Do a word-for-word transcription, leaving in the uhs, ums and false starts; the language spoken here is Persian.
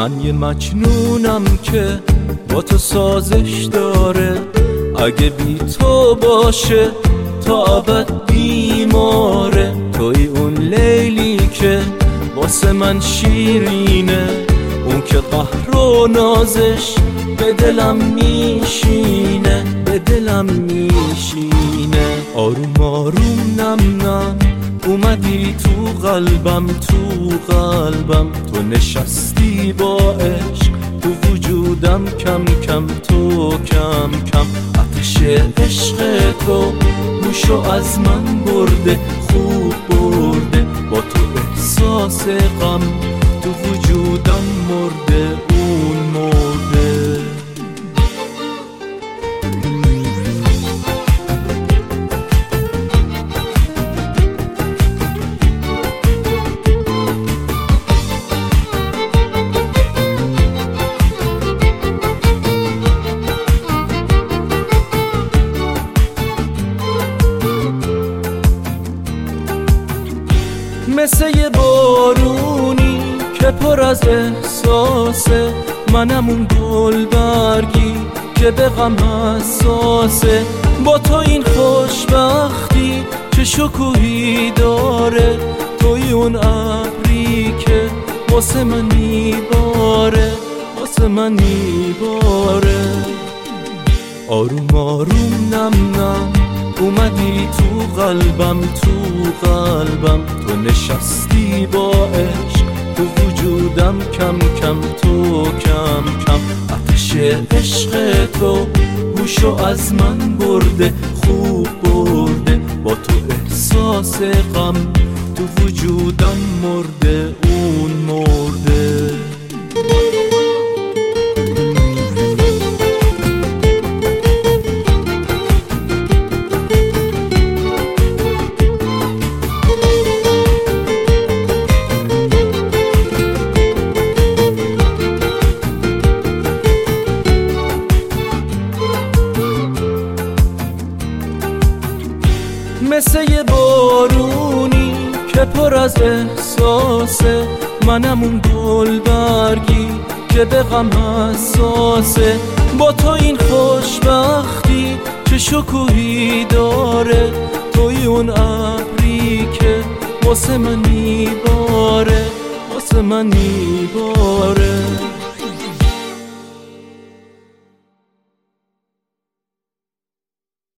من یه مجنونم که با تو سازش داره، اگه بی تو باشه تا ابد بیماره. توی اون لیلی که واسه من شیرینه، اون که قهر و نازش به دلم میشینه، به دلم میشینه. آروم آروم نم نم اومدی تو قلبم، تو قلبم. تو نشستی با عشق تو وجودم، کم کم تو کم کم. آتش عشق تو گوشو از من برده، خوب برده. با تو احساس غم تو وجودم مرده، اون مرده. مثل یه بارونی که پر از احساسه، منم اون گل برگی که به غم حساسه. با تو این خوشبختی چه شکوهی داره، توی اون ابری که واسه من میباره، واسه من میباره. آروم آروم نم نم اومدی تو قلبم، تو قلبم. تو نشستی با عشق تو وجودم، کم کم تو کم کم. آتش عشق تو گوشو از من برده، خوب برده. با تو احساس غم تو وجودم مرده، اون مرده. مثل یه بارونی که پر از احساسه، منم اون گل برگی که به غم حساسه. با تو این خوشبختی چه شکوهی داره، توی اون ابری که واسه من میباره، واسه من میباره.